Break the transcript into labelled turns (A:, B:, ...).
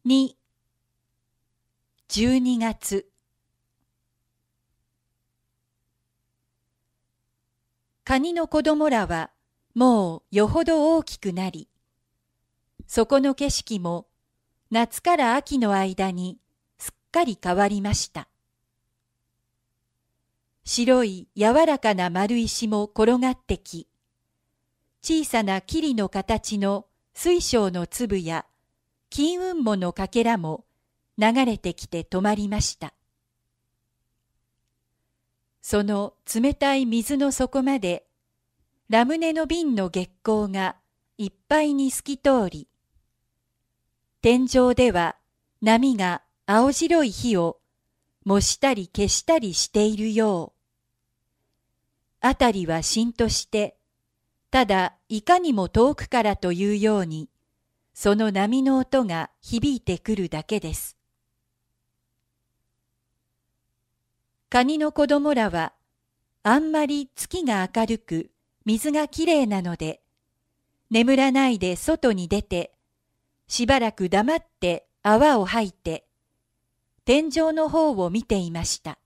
A: 2、12月。カニの子供らはもうよほど大きくなり、そこの景色も夏から秋の間にすっかり変わりました。白い柔らかな丸石も転がってき、小さな霧の形の水晶の粒や金雲母のかけらも流れてきて止まりました。その冷たい水の底までラムネの瓶の月光がいっぱいに透き通り、天井では波が青白い火を模したり消したりしているよう。あたりはしんとして、ただいかにも遠くからというように、その波の音が響いてくるだけです。カニの子供らは、あんまり月が明るく、水がきれいなので、眠らないで外に出て、しばらく黙って泡を吐いて、天井の方を見ていました。